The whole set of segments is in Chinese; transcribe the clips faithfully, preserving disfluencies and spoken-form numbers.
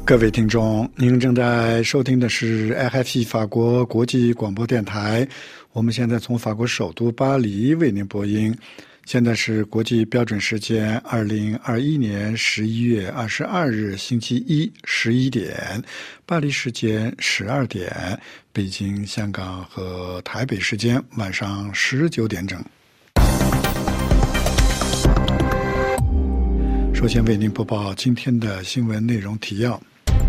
各位听众，您正在收听的是 R F I 法国国际广播电台，我们现在从法国首都巴黎为您播音。现在是国际标准时间二零二一年十一月二十二日星期一十一点，巴黎时间十二点，北京、香港和台北时间晚上十九点整。首先为您播报今天的新闻内容提要。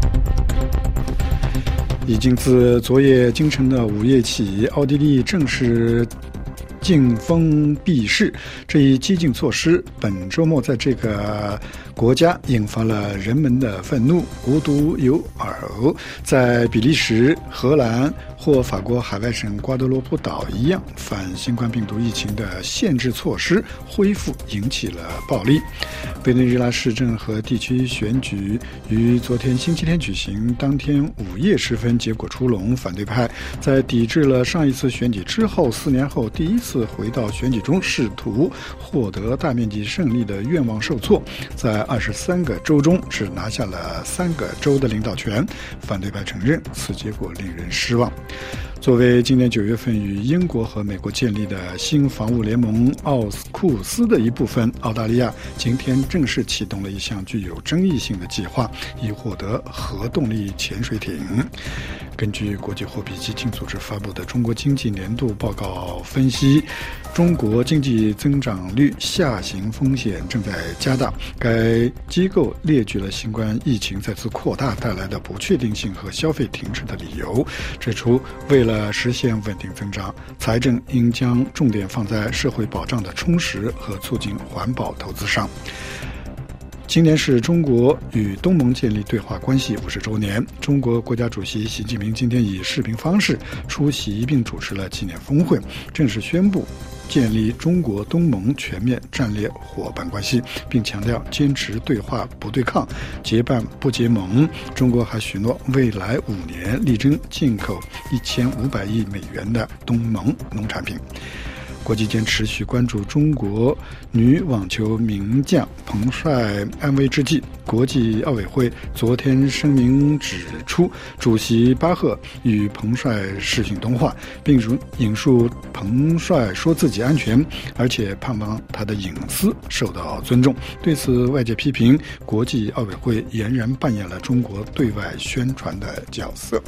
已经自昨夜京城的午夜起，奥地利正式禁封闭市，这一激进措施本周末在这个国家引发了人们的愤怒。无独有偶，在比利时、荷兰或法国海外省瓜德罗普岛一样，反新冠病毒疫情的限制措施恢复引起了暴力。委内瑞拉市政和地区选举于昨天星期天举行，当天午夜时分结果出笼，反对派在抵制了上一次选举之后四年后第一次回到选举中试图获得大面积胜利的愿望受挫，在二十三个州中只拿下了三个州的领导权。反对派承认此结果令人失望。作为今年九月份与英国和美国建立的新防务联盟奥库斯的一部分，澳大利亚今天正式启动了一项具有争议性的计划，以获得核动力潜水艇。根据国际货币基金组织发布的中国经济年度报告分析，中国经济增长率下行风险正在加大。该机构列举了新冠疫情再次扩大带来的不确定性和消费停滞的理由，指出为了实现稳定增长，财政应将重点放在社会保障的充实和促进环保投资上。今年是中国与东盟建立对话关系五十周年，中国国家主席习近平今天以视频方式出席并主持了纪念峰会，正式宣布建立中国东盟全面战略伙伴关系，并强调坚持对话不对抗，结伴不结盟。中国还许诺未来五年力争进口一千五百亿美元的东盟农产品。国际间持续关注中国女网球名将彭帅安危之际，国际奥委会昨天声明指出，主席巴赫与彭帅视讯通话，并引述彭帅说自己安全，而且盼望他的隐私受到尊重。对此，外界批评国际奥委会俨然扮演了中国对外宣传的角色。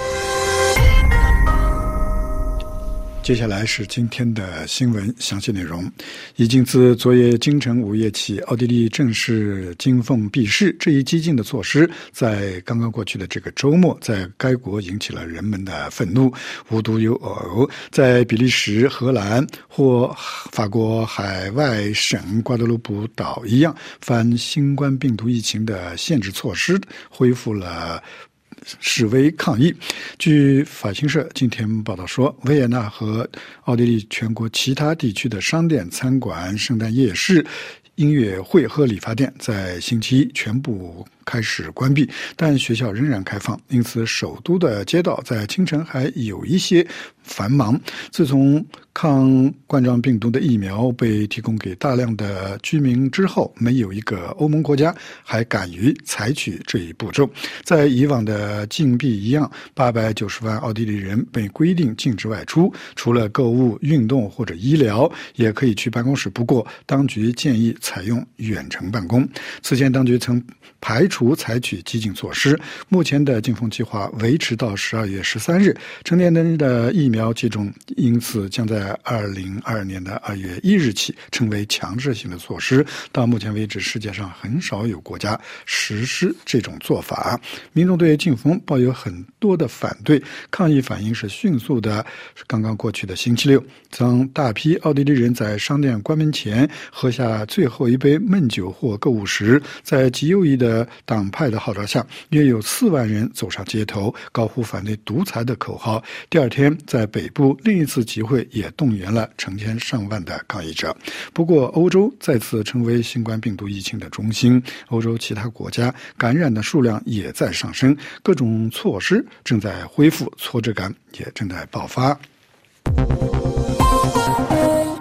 接下来是今天的新闻详细内容。已经自昨夜京城午夜起，奥地利正式禁封闭市，这一激进的措施在刚刚过去的这个周末，在该国引起了人们的愤怒。无独有偶，在比利时、荷兰或法国海外省瓜德罗普岛一样，反新冠病毒疫情的限制措施恢复了示威抗议。据法新社今天报道说，维也纳和奥地利全国其他地区的商店、餐馆、圣诞夜市、音乐会和理发店在星期一全部开始关闭，但学校仍然开放，因此首都的街道在清晨还有一些繁忙。自从抗冠状病毒的疫苗被提供给大量的居民之后，没有一个欧盟国家还敢于采取这一步骤。在以往的禁闭一样，八百九十万奥地利人被规定禁止外出，除了购物、运动或者医疗，也可以去办公室。不过，当局建议采用远程办公。此前，当局曾排除采取激进措施。目前的禁封计划维持到十二月十三日，成年人的疫苗接种因此将在二零二二年的二月一日起成为强制性的措施。到目前为止，世界上很少有国家实施这种做法。民众对禁封抱有很多的反对，抗议反应是迅速的。刚刚过去的星期六，当大批奥地利人在商店关门前喝下最后一杯闷酒或购物时，在极右翼的党派的号召下，约有四万人走上街头，高呼反对独裁的口号。第二天，在北部另一次集会也动员了成千上万的抗议者。不过，欧洲再次成为新冠病毒疫情的中心，欧洲其他国家感染的数量也在上升，各种措施正在恢复，挫折感也正在爆发。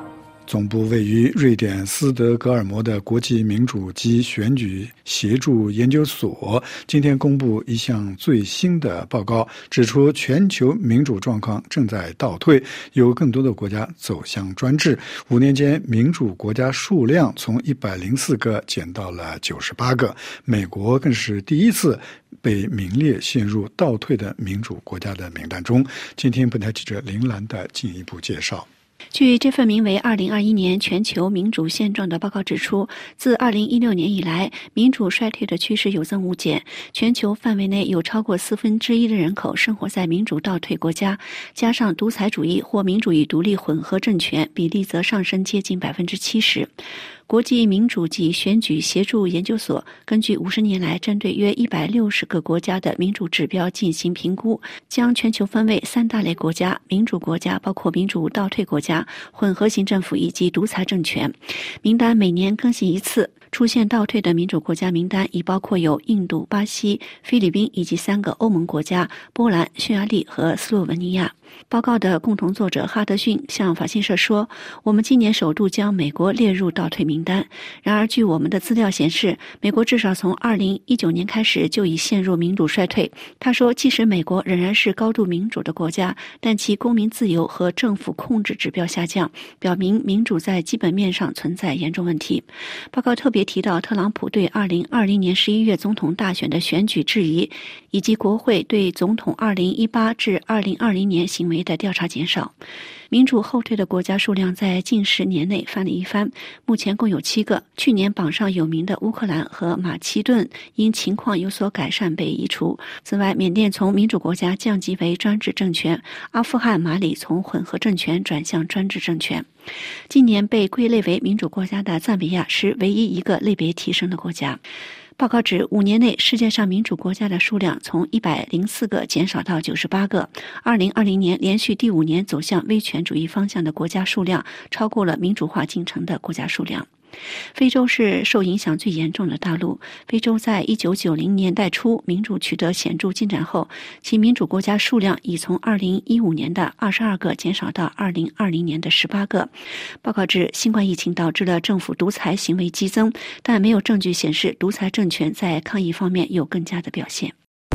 总部位于瑞典斯德哥尔摩的国际民主及选举协助研究所今天公布一项最新的报告，指出全球民主状况正在倒退，有更多的国家走向专制。五年间，民主国家数量从一百零四个减到了九十八个，美国更是第一次被名列陷入倒退的民主国家的名单中。今天本台记者林兰的进一步介绍。 据这份名为二零二一年全球民主现状的报告指出，自二零一六年以来，民主衰退的趋势有增无减，全球范围内有超过四分之一的人口生活在民主倒退国家，加上独裁主义或民主与独立混合政权，比例则上升接近百分之七十。国际民主及选举协助研究所根据五十年来针对约一百六十个国家的民主指标进行评估，将全球分为三大类国家：民主国家包括民主倒退国家、混合型政府以及独裁政权。名单每年更新一次。出现倒退的民主国家名单已包括有印度、巴西、菲律宾以及三个欧盟国家：波兰、匈牙利和斯洛文尼亚。报告的共同作者哈德逊向法新社说，我们今年首度将美国列入倒退名单。然而据我们的资料显示，美国至少从二零一九年开始就已陷入民主衰退。他说，即使美国仍然是高度民主的国家，但其公民自由和政府控制指标下降，表明民主在基本面上存在严重问题。报告特别提到特朗普对二零二零年十一月总统大选的选举质疑，以及国会对总统二零一八至二零二零年行为的调查减少。民主后退的国家数量在近十年内翻了一番，目前共有七个。去年榜上有名的乌克兰和马其顿因情况有所改善被移除。此外，缅甸从民主国家降级为专制政权，阿富汗、马里从混合政权转向专制政权。今年被归类为民主国家的赞比亚是唯一一个类别提升的国家。报告指，五年内世界上民主国家的数量从一百零四个减少到九十八个。二零二零年连续第五年走向威权主义方向的国家数量超过了民主化进程的国家数量。非洲是受影响最严重的大陆。非洲在一九九零年代初民主取得显著进展后，其民主国家数量已从二零一五年的二十二个减少到二零二零年的十八个。报告指，新冠疫情导致了政府独裁行为激增，但没有证据显示独裁政权在抗疫方面有更佳的表现。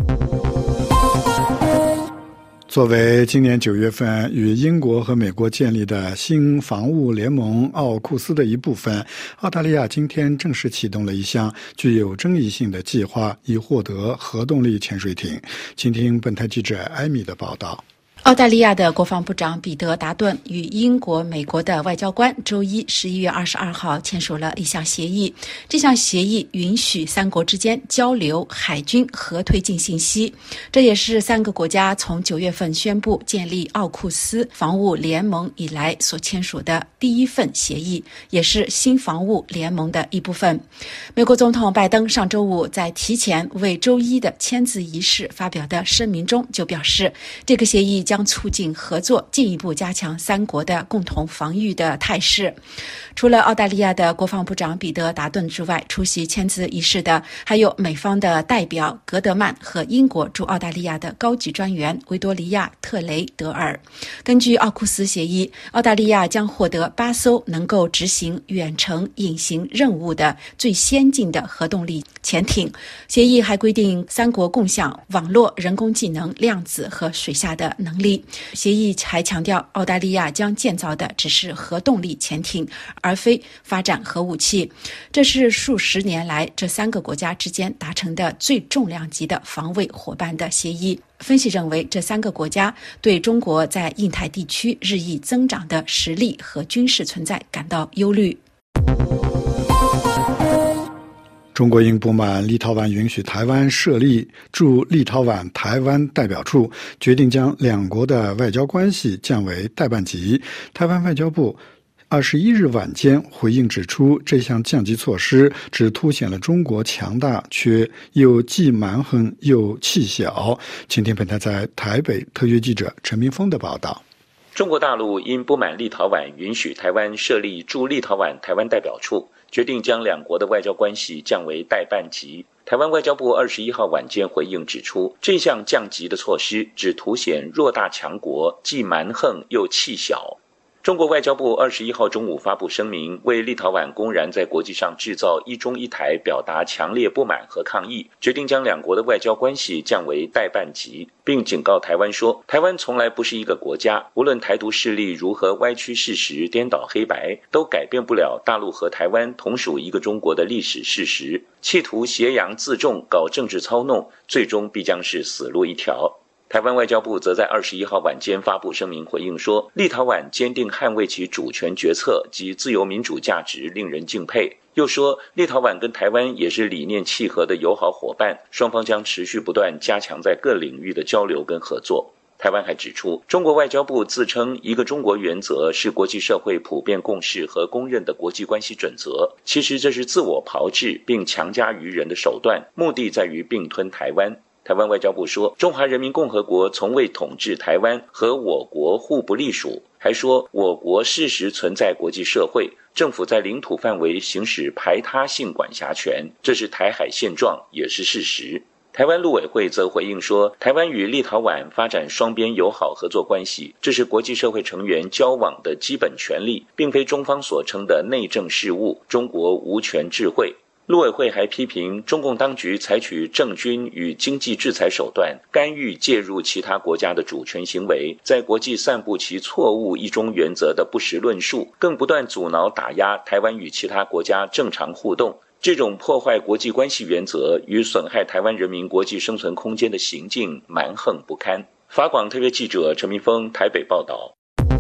作为今年九月份与英国和美国建立的新防务联盟奥库斯的一部分，澳大利亚今天正式启动了一项具有争议性的计划，以获得核动力潜水艇。请听本台记者艾米的报道。 澳大利亚的国防部长彼得·达顿与英国、美国的外交官周一十一月二十二号签署了一项协议。这项协议允许三国之间交流海军核推进信息，这也是三个国家从九月份宣布建立奥库斯防务联盟以来所签署的第一份协议，也是新防务联盟的一部分。美国总统拜登上周五在提前为周一的签字仪式发表的声明中就表示，这个协议将将促进合作，进一步加强三国的共同防御的态势。除了澳大利亚的国防部长彼得·达顿之外，出席签字仪式的还有美方的代表格德曼和英国驻澳大利亚的高级专员维多利亚·特雷德尔。根据奥库斯协议，澳大利亚将获得八艘能够执行远程隐形任务的最先进的核动力潜艇。协议还规定三国共享网络、人工智能、量子和水下的能力。协议还强调，澳大利亚将建造的只是核动力潜艇，而非发展核武器。这是数十年来这三个国家之间达成的最重量级的防卫伙伴的协议。分析认为，这三个国家对中国在印太地区日益增长的实力和军事存在感到忧虑。 中国因不满立陶宛允许台湾设立驻立陶宛台湾代表处，决定将两国的外交关系降为代办级。台湾外交部二十一日晚间回应指出，这项降级措施只凸显了中国强大，却又既蛮横又气小。请听本台在台北特约记者陈明峰的报道。 中国大陆因不满立陶宛允许台湾设立驻立陶宛台湾代表处，决定将两国的外交关系降为代办级。台湾外交部二十一号晚间回应指出，这项降级的措施只凸显弱大强国既蛮横又气小。 中国外交部二十一号中午发布声明，为立陶宛公然在国际上制造一中一台表达强烈不满和抗议，决定将两国的外交关系降为代办级，并警告台湾说，台湾从来不是一个国家，无论台独势力如何歪曲事实、颠倒黑白，都改变不了大陆和台湾同属一个中国的历史事实。企图挟洋自重、搞政治操弄，最终必将是死路一条。台湾外交部则在二十一号晚间发布声明回应说，立陶宛坚定捍卫其主权决策及自由民主价值，令人敬佩。又说，立陶宛跟台湾也是理念契合的友好伙伴，双方将持续不断加强在各领域的交流跟合作。台湾还指出，中国外交部自称一个中国原则是国际社会普遍共识和公认的国际关系准则，其实这是自我炮制并强加于人的手段，目的在于并吞台湾。台湾外交部说，中华人民共和国从未统治台湾，和我国互不隶属，还说我国事实存在国际社会，政府在领土范围行使排他性管辖权，这是台海现状，也是事实。台湾陆委会则回应说，台湾与立陶宛发展双边友好合作关系，这是国际社会成员交往的基本权利，并非中方所称的内政事务，中国无权置喙。陆委会还批评中共当局采取政军与经济制裁手段，干预介入其他国家的主权行为，在国际散布其错误一中原则的不实论述，更不断阻挠打压台湾与其他国家正常互动。这种破坏国际关系原则与损害台湾人民国际生存空间的行径蛮横不堪。法广特约记者陈明峰台北报道。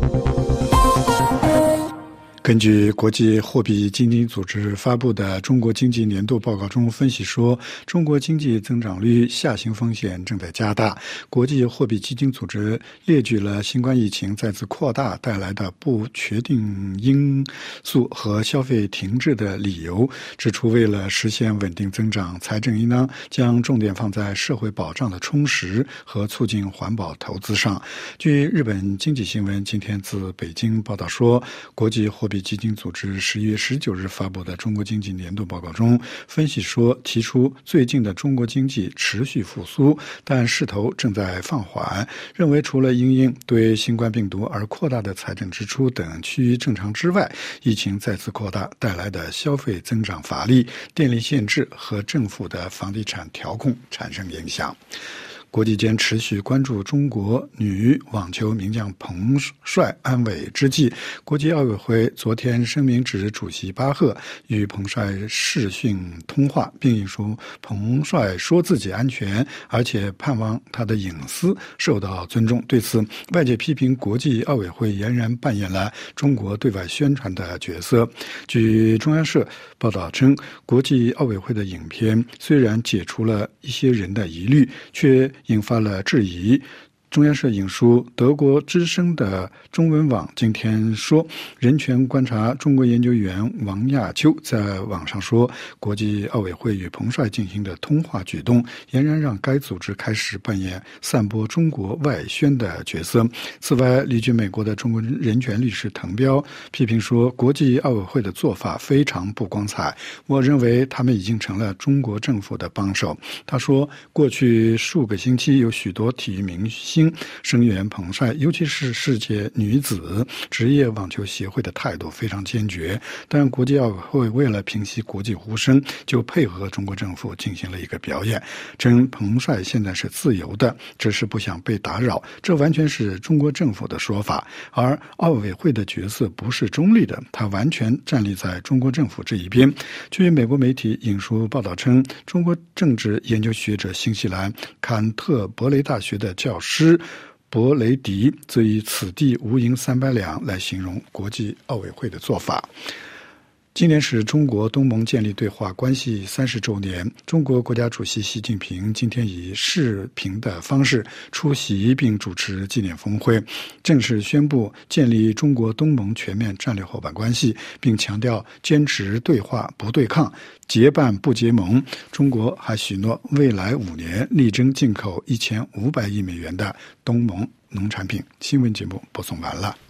根据国际货币基金组织发布的中国经济年度报告中分析说，中国经济增长率下行风险正在加大。国际货币基金组织列举了新冠疫情再次扩大带来的不确定因素和消费停滞的理由，指出为了实现稳定增长，财政应当将重点放在社会保障的充实和促进环保投资上。据日本经济新闻今天自北京报道说，国际货币基金组织十一月十九日发布的中国经济年度报告中分析说，提出最近的中国经济持续复苏，但势头正在放缓，认为除了因应对新冠病毒而扩大的财政支出等趋于正常之外，疫情再次扩大带来的消费增长乏力、电力限制和政府的房地产调控产生影响。国际间持续关注中国女网球名将彭帅安危之际，国际奥委会昨天声明指主席巴赫与彭帅视讯通话，并引述彭帅说自己安全，而且盼望他的隐私受到尊重。对此，外界批评国际奥委会俨然扮演了中国对外宣传的角色。据中央社报道称，国际奥委会的影片虽然解除了一些人的疑虑，却引发了质疑。中央社引述德国之声的中文网今天说，人权观察中国研究员王亚秋在网上说，国际奥委会与彭帅进行的通话举动，俨然让该组织开始扮演散播中国外宣的角色。此外，离居美国的中国人权律师滕彪批评说，国际奥委会的做法非常不光彩，我认为他们已经成了中国政府的帮手。他说，过去数个星期有许多体育明星声援彭帅，尤其是世界女子职业网球协会的态度非常坚决，但国际奥委会为了平息国际呼声，就配合中国政府进行了一个表演，称彭帅现在是自由的，只是不想被打扰，这完全是中国政府的说法。而奥委会的角色不是中立的，他完全站立在中国政府这一边。据美国媒体引述报道称，中国政治研究学者新西兰坎特伯雷大学的教师伯雷迪则以此地无银三百两来形容国际奥委会的做法。今年是中国东盟建立对话关系三十周年，中国国家主席习近平今天以视频的方式出席并主持纪念峰会，正式宣布建立中国东盟全面战略伙伴关系，并强调坚持对话不对抗，结伴不结盟。中国还许诺未来五年力争进口一千五百亿美元的东盟农产品。新闻节目播送完了。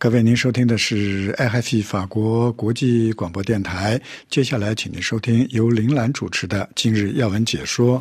各位，您收听的是 R F I 法国国际广播电台。接下来，请您收听由林兰主持的今日要闻解说。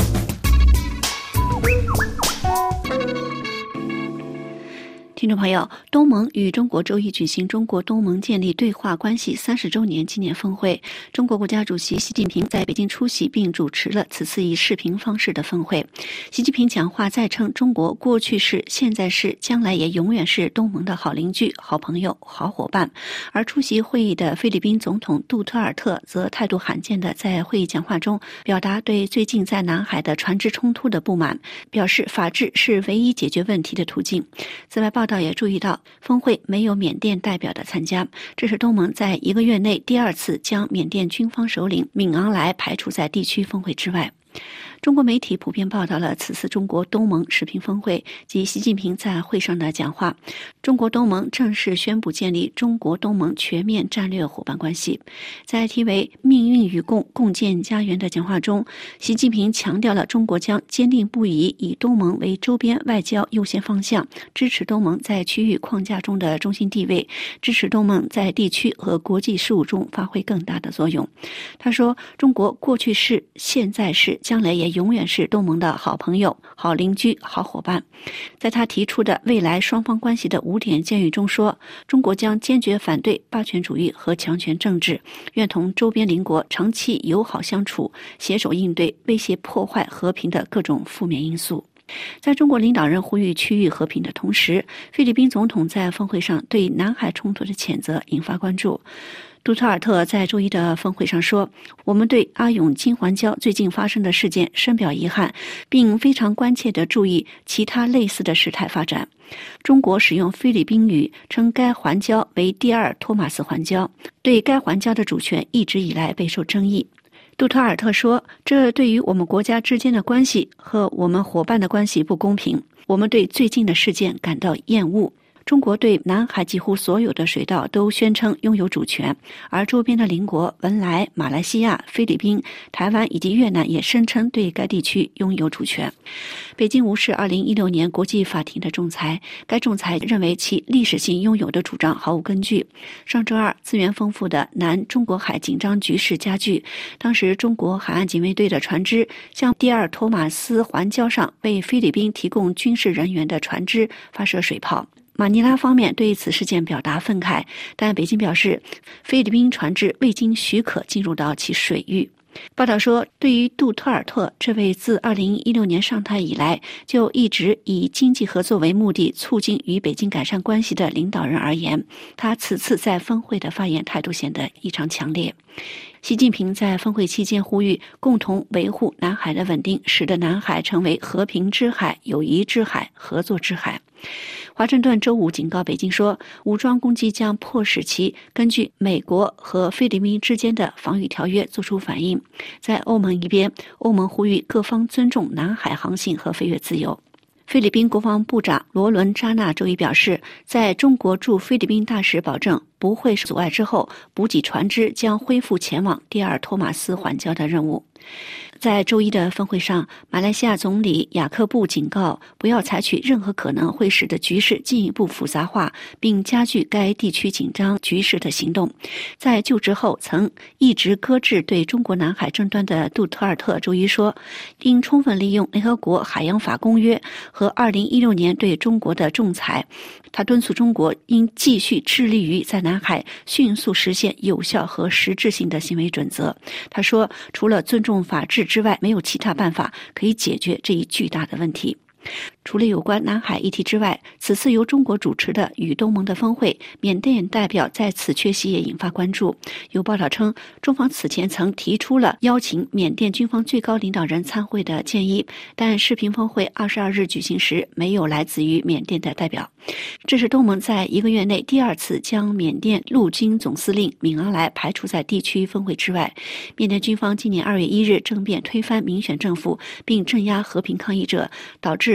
听众朋友，东盟与中国周一举行中国东盟建立对话关系三十周年纪念峰会，中国国家主席习近平在北京出席并主持了此次以视频方式的峰会。习近平讲话再称，中国过去是、现在是、将来也永远是东盟的好邻居、好朋友、好伙伴。而出席会议的菲律宾总统杜特尔特则态度罕见地在会议讲话中表达对最近在南海的船只冲突的不满，表示法治是唯一解决问题的途径。此外，报道也注意到，峰会没有缅甸代表的参加，这是东盟在一个月内第二次将缅甸军方首领敏昂莱排除在地区峰会之外。中国媒体普遍报道了此次中国东盟视频峰会及习近平在会上的讲话。中国东盟正式宣布建立中国东盟全面战略伙伴关系。在题为“命运与共，共建家园”的讲话中，习近平强调了中国将坚定不移以东盟为周边外交优先方向，支持东盟在区域框架中的中心地位，支持东盟在地区和国际事务中发挥更大的作用。他说，中国过去是、现在是、将来也永远是东盟的好朋友、好邻居、好伙伴。在他提出的未来双方关系的五点建议中说，中国将坚决反对霸权主义和强权政治，愿同周边邻国长期友好相处，携手应对威胁破坏和平的各种负面因素。在中国领导人呼吁区域和平的同时，菲律宾总统在峰会上对南海冲突的谴责引发关注。杜特尔特在周一的峰会上说，我们对阿勇金环礁最近发生的事件深表遗憾，并非常关切地注意其他类似的事态发展。中国使用菲律宾语称该环礁为第二托马斯环礁，对该环礁的主权一直以来备受争议。杜特尔特说，这对于我们国家之间的关系和我们伙伴的关系不公平，我们对最近的事件感到厌恶。中国对南海几乎所有的水道都宣称拥有主权，而周边的邻国文莱、马来西亚、菲律宾、台湾以及越南也声称对该地区拥有主权。北京无视二零一六年国际法庭的仲裁，该仲裁认为其历史性拥有的主张毫无根据。上周二，资源丰富的南中国海紧张局势加剧，当时中国海岸警卫队的船只向第二托马斯环礁上为菲律宾提供军事人员的船只发射水炮。马尼拉方面对此事件表达愤慨，但北京表示，菲律宾船只未经许可进入到其水域。报道说，对于杜特尔特这位自二零一六年上台以来就一直以经济合作为目的促进与北京改善关系的领导人而言，他此次在峰会的发言态度显得异常强烈。习近平在峰会期间呼吁共同维护南海的稳定，使得南海成为和平之海、友谊之海、合作之海。华盛顿周五警告北京说，武装攻击将迫使其根据美国和菲律宾之间的防御条约作出反应。在欧盟一边，欧盟呼吁各方尊重南海航行和飞越自由。菲律宾国防部长罗伦扎纳周一表示，在中国驻菲律宾大使保证不会阻碍之后，补给船只将恢复前往第二托马斯环礁的任务。在周一的峰会上，马来西亚总理雅克布警告不要采取任何可能会使得局势进一步复杂化并加剧该地区紧张局势的行动。在就职后曾一直搁置对中国南海争端的杜特尔特周一说，应充分利用联合国海洋法公约和二零一六年对中国的仲裁。他敦促中国应继续致力于在南海迅速实现有效和实质性的行为准则。他说，除了尊重法治之外，没有其他办法可以解决这一巨大的问题。除了有关南海议题之外，此次由中国主持的与东盟的峰会，缅甸代表在此缺席也引发关注。有报道称，中方此前曾提出了邀请缅甸军方最高领导人参会的建议，但视频峰会二十二日举行时没有来自于缅甸的代表。这是东盟在一个月内第二次将缅甸陆军总司令敏昂莱排除在地区峰会之外。缅甸军方今年二月一日政变推翻民选政府并镇压和平抗议者，导致国家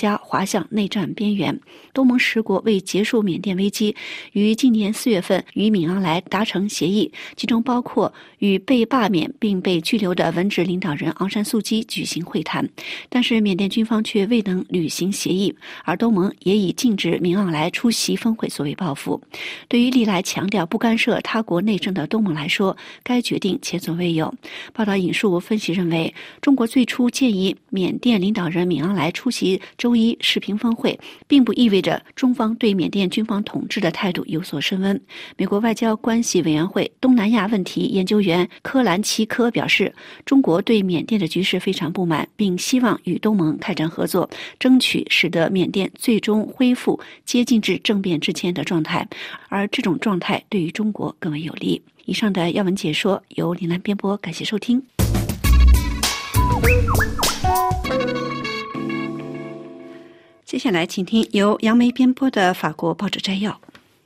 家滑向内战边缘。东盟十国为结束缅甸危机，于今年四月份与敏昂莱达成协议，其中包括与被罢免并被拘留的文职领导人昂山素姬举行会谈，但是缅甸军方却未能履行协议，而东盟也以禁止敏昂莱出席峰会作为报复。对于历来强调不干涉他国内政的东盟来说，该决定前所未有。报道引述分析认为，中国最初建议缅甸领导人敏昂莱出席周一视频峰会，并不意味着中方对缅甸军方统治的态度有所升温。美国外交关系委员会东南亚问题研究员科兰奇科表示，中国对缅甸的局势非常不满，并希望与东盟开展合作，争取使得缅甸最终恢复接近至政变之前的状态，而这种状态对于中国更为有利。以上的要闻解说由林兰编播，感谢收听。接下来请听由杨梅编播的法国报纸摘要。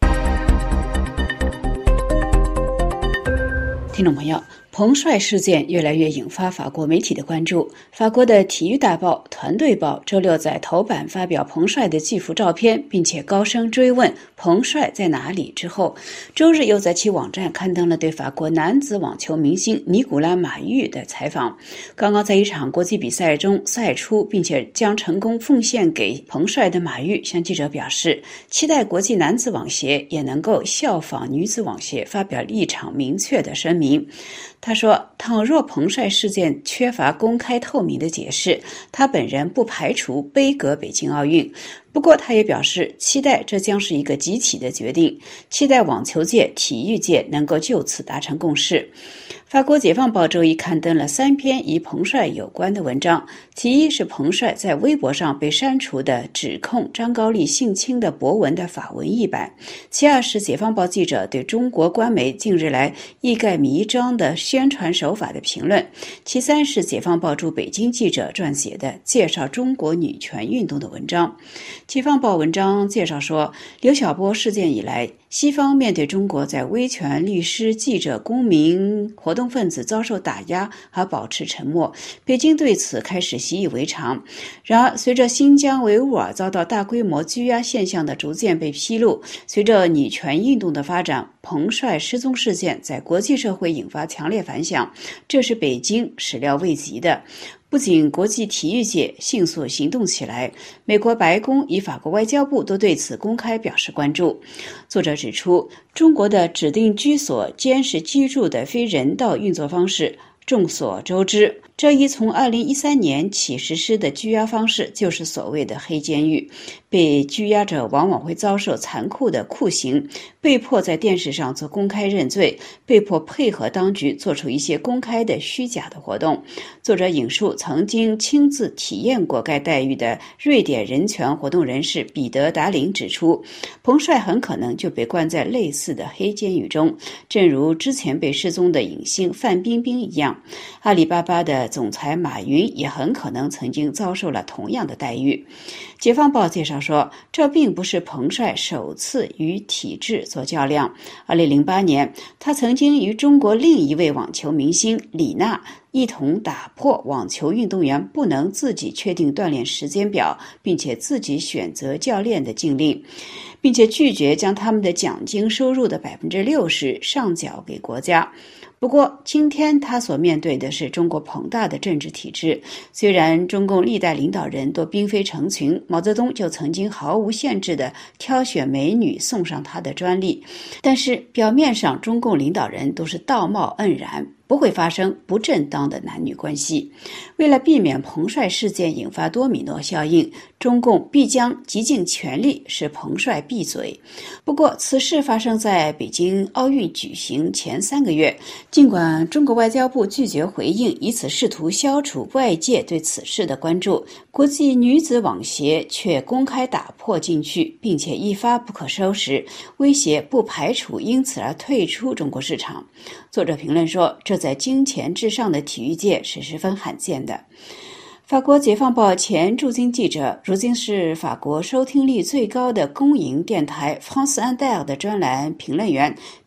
听众朋友，彭帅事件越来越引发法国媒体的关注。法国的体育大报《团队报》周六在头版发表彭帅的巨幅照片，并且高声追问彭帅在哪里之后，周日又在其网站刊登了对法国男子网球明星尼古拉马玉的采访。刚刚在一场国际比赛中赛出，并且将成功奉献给彭帅的马玉向记者表示，期待国际男子网协也能够效仿女子网协，发表立场明确的声明。他说，倘若彭帅事件缺乏公开透明的解释，他本人不排除杯葛北京奥运。不过他也表示，期待这将是一个集体的决定，期待网球界、体育界能够就此达成共识。法国解放报周一刊登了三篇与彭帅有关的文章，其一是彭帅在微博上被删除的指控张高丽性侵的博文的法文译版，其二是解放报记者对中国官媒近日来一概弥彰的宣传手法的评论，其三是解放报驻北京记者撰写的介绍中国女权运动的文章。解放报文章介绍说，刘晓波事件以来，西方面对中国在维权律师、记者、公民活动分子遭受打压而保持沉默，北京对此开始习以为常。然而，随着新疆维吾尔遭到大规模拘押现象的逐渐被披露，随着女权运动的发展，彭帅失踪事件在国际社会引发强烈反响，这是北京始料未及的。不仅国际体育界迅速行动起来，美国白宫与法国外交部都对此公开表示关注。作者指出，中国的指定居所监视居住的非人道运作方式众所周知，这一从二零一三年起实施的拘押方式就是所谓的黑监狱。被拘押者往往会遭受残酷的酷刑，被迫在电视上做公开认罪，被迫配合当局做出一些公开的虚假的活动。作者引述曾经亲自体验过该待遇的瑞典人权活动人士彼得·达林指出，彭帅很可能就被关在类似的黑监狱中，正如之前被失踪的影星范冰冰一样。阿里巴巴的总裁马云也很可能曾经遭受了同样的待遇。解放报介绍说，这并不是彭帅首次与体制做较量。二零零八年，他曾经与中国另一位网球明星李娜一同打破网球运动员不能自己确定锻炼时间表，并且自己选择教练的禁令，并且拒绝将他们的奖金收入的百分之六十上缴给国家。不过，今天他所面对的是中国庞大的政治体制。虽然中共历代领导人都兵非成群，毛泽东就曾经毫无限制地挑选美女送上他的专利，但是表面上中共领导人都是道貌岸然，不会发生不正当的男女关系。为了避免彭帅事件引发多米诺效应，中共必将极尽全力使彭帅闭嘴。不过，此事发生在北京奥运举行前三个月，尽管中国外交部拒绝回应，以此试图消除外界对此事的关注，国际女子网协却公开打破禁区，并且一发不可收拾，威胁不排除因此而退出中国市场。作者评论说，这在金钱至上的体育界是十分罕见的。法国解放报前驻京记者，如今是法国收听率最高的公营电台 France Inter 的专栏评论员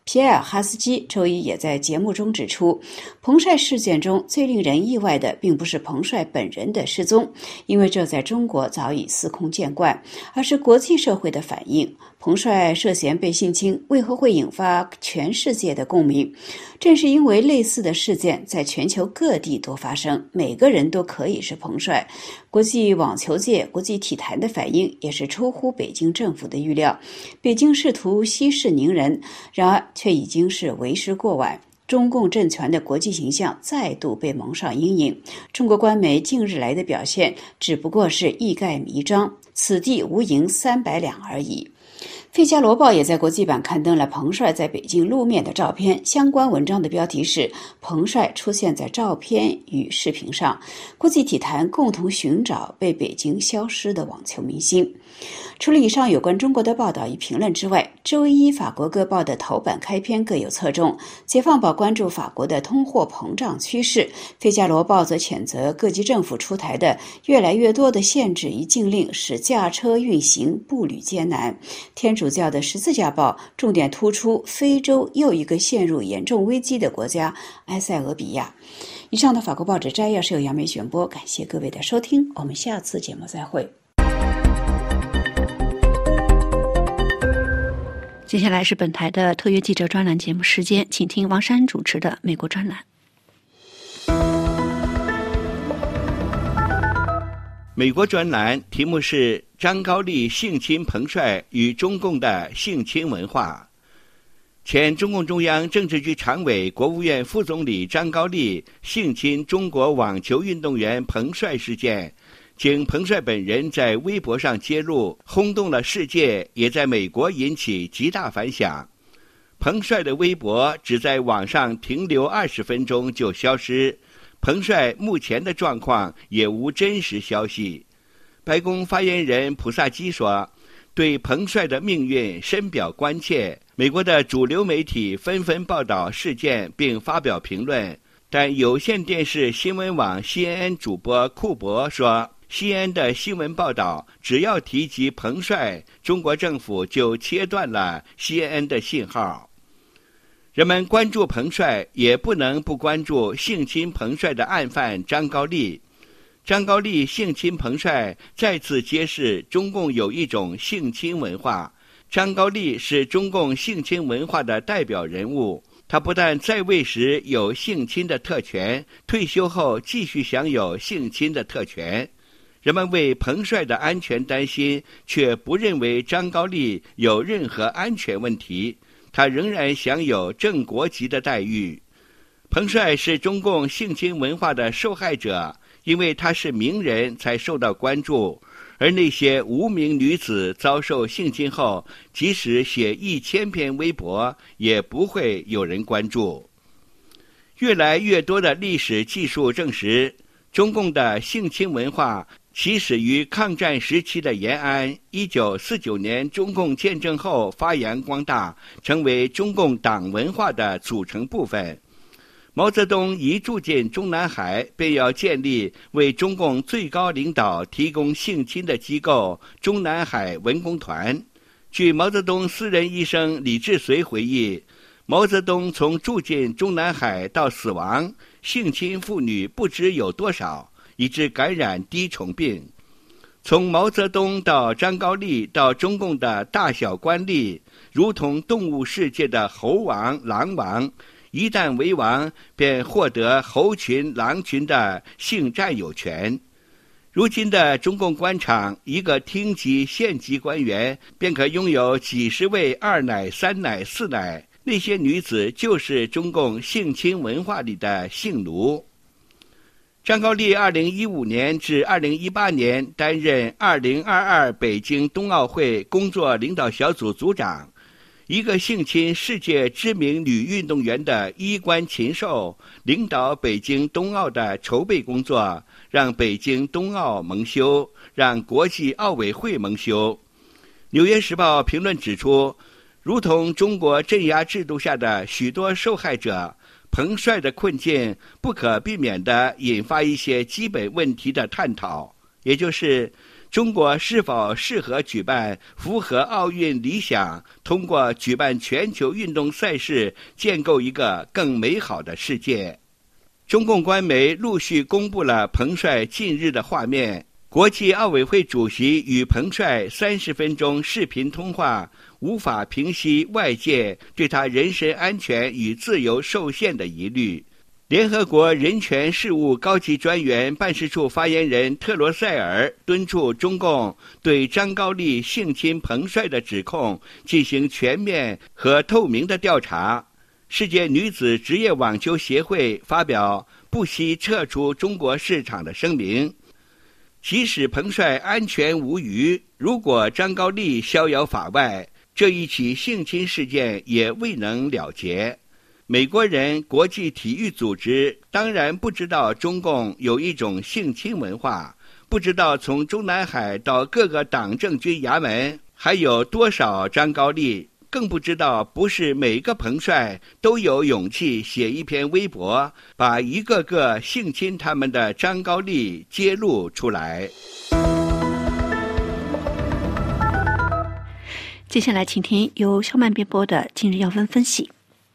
皮埃尔·哈斯基周一也在节目中指出，彭帅事件中最令人意外的并不是彭帅本人的失踪，因为这在中国早已司空见惯，而是国际社会的反应。彭帅涉嫌被性侵，为何会引发全世界的共鸣？正是因为类似的事件在全球各地都发生，每个人都可以是彭帅。国际网球界、国际体坛的反应也是出乎北京政府的预料。北京试图息事宁人，然而却已经是为时过晚。中共政权的国际形象再度被蒙上阴影。中国官媒近日来的表现只不过是欲盖弥彰，此地无银三百两而已。《费加罗报》也在国际版刊登了彭帅在北京露面的照片，相关文章的标题是“彭帅出现在照片与视频上”，国际体坛共同寻找被北京消失的网球明星。除了以上有关中国的报道与评论之外，周一法国各报的头版开篇各有侧重。解放报关注法国的通货膨胀趋势，《费加罗报》则谴责各级政府出台的越来越多的限制与禁令，使驾车运行步履艰难。天主教的《十字架报》重点突出非洲又一个陷入严重危机的国家埃塞俄比亚。以上的法国报纸摘要是由杨梅选播，感谢各位的收听，我们下次节目再会。 接下来是本台的特约记者专栏节目时间，请听王珊主持的美国专栏。 美国专栏题目是张高丽性侵彭帅与中共的性侵文化。前中共中央政治局常委、国务院副总理张高丽性侵中国网球运动员彭帅事件，经彭帅本人在微博上揭露，轰动了世界，也在美国引起极大反响。彭帅的微博只在网上停留二十分钟就消失，彭帅目前的状况也无真实消息。白宫发言人普萨基说，对彭帅的命运深表关切。美国的主流媒体纷纷报道事件并发表评论，但有线电视新闻网 C N N 主播库珀说，西安的新闻报道只要提及彭帅，中国政府就切断了西安的信号。人们关注彭帅，也不能不关注性侵彭帅的案犯张高丽。张高丽性侵彭帅，再次揭示中共有一种性侵文化。张高丽是中共性侵文化的代表人物，他不但在位时有性侵的特权，退休后继续享有性侵的特权。人们为彭帅的安全担心，却不认为张高丽有任何安全问题，他仍然享有正国级的待遇。彭帅是中共性侵文化的受害者，因为他是名人才受到关注，而那些无名女子遭受性侵后，即使写一千篇微博，也不会有人关注。越来越多的历史技术证实，中共的性侵文化起始于抗战时期的延安，一九四九年中共建政后发扬光大，成为中共党文化的组成部分。毛泽东一住进中南海，便要建立为中共最高领导提供性侵的机构——中南海文工团。据毛泽东私人医生李志绥回忆，毛泽东从住进中南海到死亡，性侵妇女不知有多少，以致感染滴虫病。从毛泽东到张高丽到中共的大小官吏，如同动物世界的猴王、狼王，一旦为王，便获得猴群、狼群的性占有权。如今的中共官场，一个厅级、县级官员便可拥有几十位二奶、三奶、四奶，那些女子就是中共性侵文化里的性奴。张高丽二零一五年至二零一八年担任二零二二北京冬奥会工作领导小组组长。一个性侵世界知名女运动员的衣冠禽兽，领导北京冬奥的筹备工作，让北京冬奥蒙羞，让国际奥委会蒙羞。纽约时报评论指出，如同中国镇压制度下的许多受害者，彭帅的困境不可避免地引发一些基本问题的探讨，也就是中国是否适合举办符合奥运理想，通过举办全球运动赛事，建构一个更美好的世界？中共官媒陆续公布了彭帅近日的画面。国际奥委会主席与彭帅三十分钟视频通话，无法平息外界对他人身安全与自由受限的疑虑。联合国人权事务高级专员办事处发言人特罗塞尔敦促中共对张高丽性侵彭帅的指控进行全面和透明的调查。世界女子职业网球协会发表不惜撤出中国市场的声明，即使彭帅安全无虞，如果张高丽逍遥法外，这一起性侵事件也未能了结。美国人国际体育组织当然不知道中共有一种性侵文化，不知道从中南海到各个党政军衙门还有多少张高丽，更不知道不是每个彭帅都有勇气写一篇微博，把一个个性侵他们的张高丽揭露出来。 接下来请听由肖曼编播的今日要闻分析。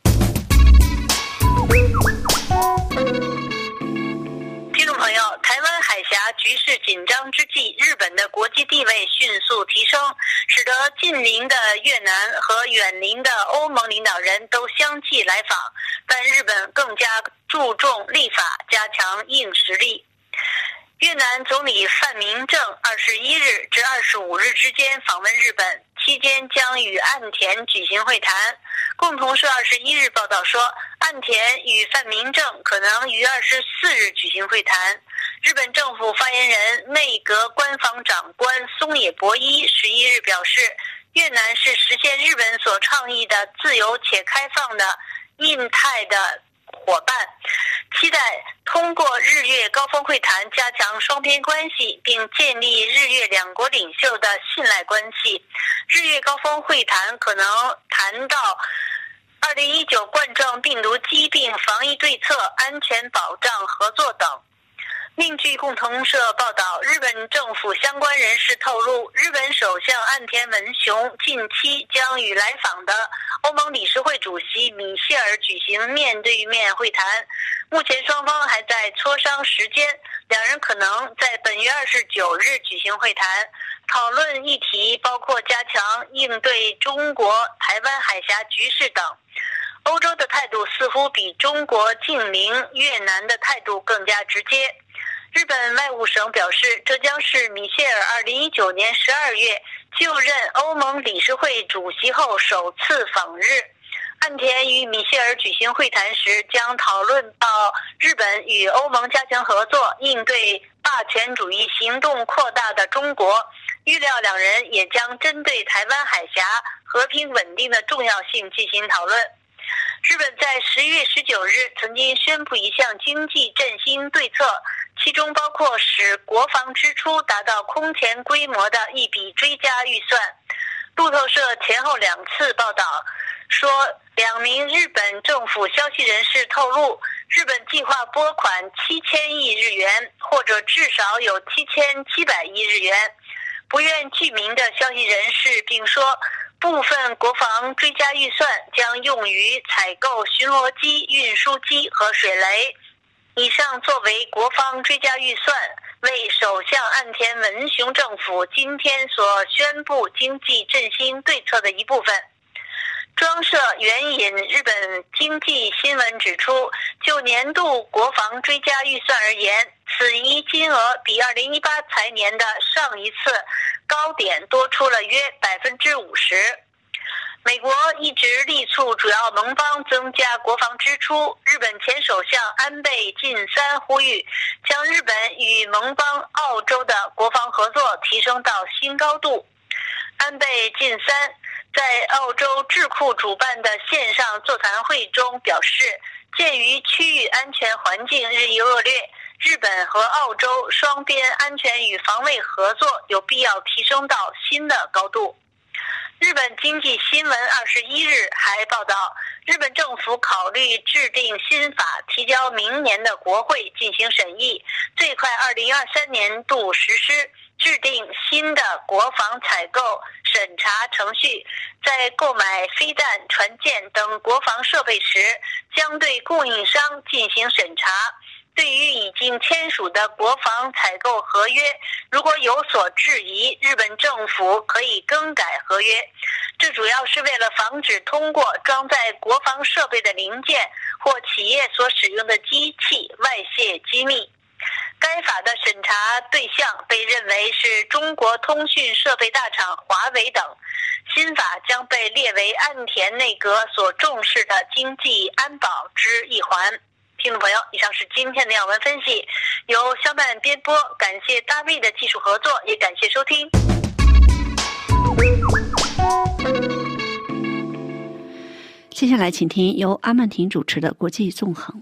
听众朋友，台湾海峡局势紧张之际，日本的国际地位迅速提升，使得近邻的越南和远邻的欧盟领导人都相继来访，但日本更加注重立法，加强硬实力。越南总理范明正二十一日至二十五日之间访问日本，期间将与岸田举行会谈。共同社二十一日报道说，岸田与范明正可能于二十四日举行会谈。日本政府发言人、内阁官房长官松野博一十一日表示，越南是实现日本所倡议的自由且开放的印太的伙伴，期待通过日越高峰会谈加强双边关系，并建立日越两国领袖的信赖关系。日越高峰会谈可能谈到二零一九冠状病毒疾病防疫对策、安全保障合作等。另据共同社报道，日本政府相关人士透露，日本首相岸田文雄近期将与来访的欧盟理事会主席米歇尔举行面对面会谈。目前双方还在磋商时间，两人可能在本月二十九日举行会谈，讨论议题包括加强应对中国台湾海峡局势等。欧洲的态度似乎比中国近邻越南的态度更加直接。日本外务省表示，这将是米歇尔二零一九年十二月就任欧盟理事会主席后首次访日。岸田与米歇尔举行会谈时，将讨论到日本与欧盟加强合作，应对霸权主义行动扩大的中国。预料两人也将针对台湾海峡和平稳定的重要性进行讨论。日本在十一月十九日曾经宣布一项经济振兴对策，其中包括使国防支出达到空前规模的一笔追加预算。路透社前后两次报道说，两名日本政府消息人士透露，日本计划拨款七千亿日元，或者至少有七千七百亿日元。不愿具名的消息人士并说，部分国防追加预算将用于采购巡逻机、运输机和水雷。以上作为国防追加预算，为首相岸田文雄政府今天所宣布经济振兴对策的一部分。中央社援引日本经济新闻指出，就年度国防追加预算而言，此一金额比二零一八财年的上一次高点多出了约百分之五十。美国一直力促主要盟邦增加国防支出。日本前首相安倍晋三呼吁将日本与盟邦澳洲的国防合作提升到新高度。安倍晋三在澳洲智库主办的线上座谈会中表示，鉴于区域安全环境日益恶劣，日本和澳洲双边安全与防卫合作有必要提升到新的高度。日本经济新闻二十一日还报道，日本政府考虑制定新法，提交明年的国会进行审议，最快二零二三年度实施。 制定新的国防采购审查程序，在购买飞弹、船舰等国防设备时，将对供应商进行审查。对于已经签署的国防采购合约，如果有所质疑，日本政府可以更改合约。这主要是为了防止通过装在国防设备的零件或企业所使用的机器外泄机密。该法的审查对象被认为是中国通讯设备大厂华为等。新法将被列为岸田内阁所重视的经济安保之一环。听众朋友，以上是今天的要闻分析，由肖曼编播，感谢大卫的技术合作，也感谢收听。 接下来请听由阿曼婷主持的国际纵横。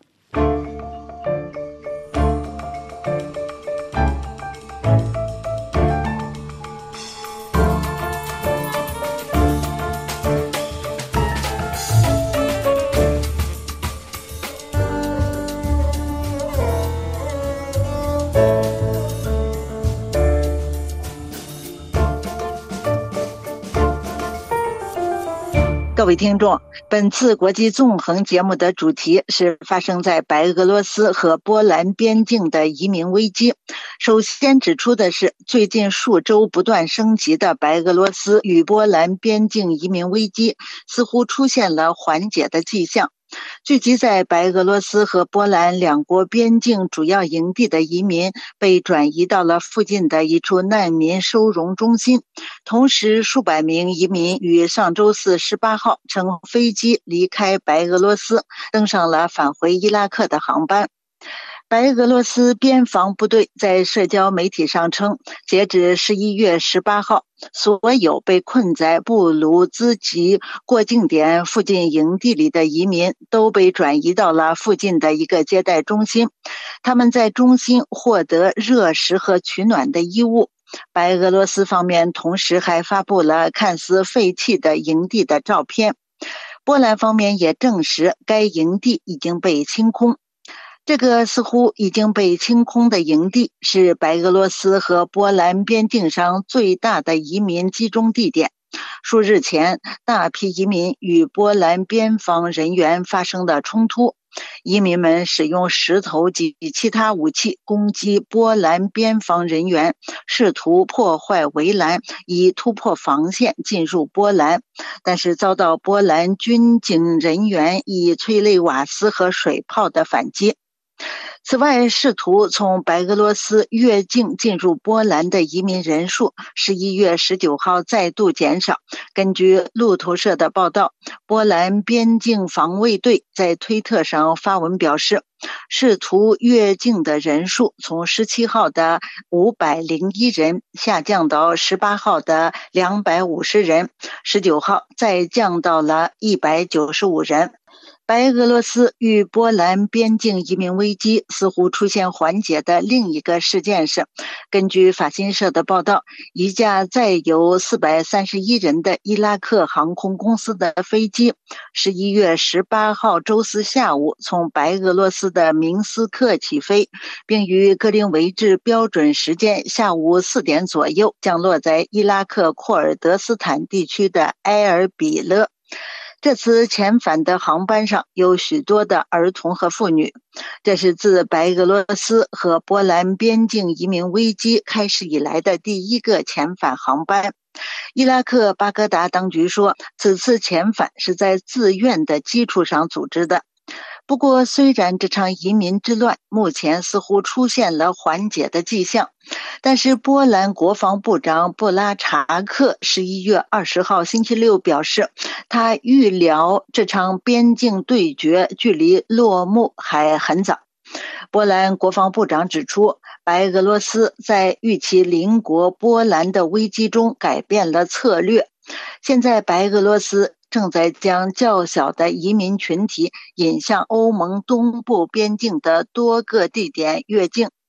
各位听众，本次国际纵横节目的主题是发生在白俄罗斯和波兰边境的移民危机。首先指出的是，最近数周不断升级的白俄罗斯与波兰边境移民危机似乎出现了缓解的迹象。聚集在白俄罗斯和波兰两国边境主要营地的移民被转移到了附近的一处难民收容中心，同时数百名移民于上周四十八号乘飞机离开白俄罗斯，登上了返回伊拉克的航班。白俄罗斯边防部队在社交媒体上称，截至十一月十八号，所有被困在布卢兹吉过境点附近营地里的移民都被转移到了附近的一个接待中心，他们在中心获得热食和取暖的衣物。白俄罗斯方面同时还发布了看似废弃的营地的照片。波兰方面也证实该营地已经被清空。这个似乎已经被清空的营地是白俄罗斯和波兰边境上最大的移民集中地点。数日前，大批移民与波兰边防人员发生了冲突，移民们使用石头及其他武器攻击波兰边防人员，试图破坏围栏，以突破防线进入波兰，但是遭到波兰军警人员以催泪瓦斯和水炮的反击。此外，试图从白俄罗斯越境进入波兰的移民人数十一月十九号再度减少。根据路透社的报道，波兰边境防卫队在推特上发文表示，试图越境的人数从十七号的五百零一人下降到十八号的两百五十人，十九号再降到了一百九十五人。白俄罗斯与波兰边境移民危机似乎出现缓解的另一个事件是，根据法新社的报道，一架载有四百三十一人的伊拉克航空公司的飞机十一月十八号周四下午从白俄罗斯的明斯克起飞，并于格林维治标准时间下午四点左右降落在伊拉克库尔德斯坦地区的埃尔比勒。这次遣返的航班上有许多的儿童和妇女，这是自白俄罗斯和波兰边境移民危机开始以来的第一个遣返航班。伊拉克巴格达当局说，此次遣返是在自愿的基础上组织的。不过，虽然这场移民之乱目前似乎出现了缓解的迹象，但是波兰国防部长布拉查克十一月二十号星期六表示，他预料这场边境对决距离落幕还很早。波兰国防部长指出，白俄罗斯在与其邻国波兰的危机中改变了策略，现在白俄罗斯正在将较小的移民群体引向欧盟东部边境的多个地点越境。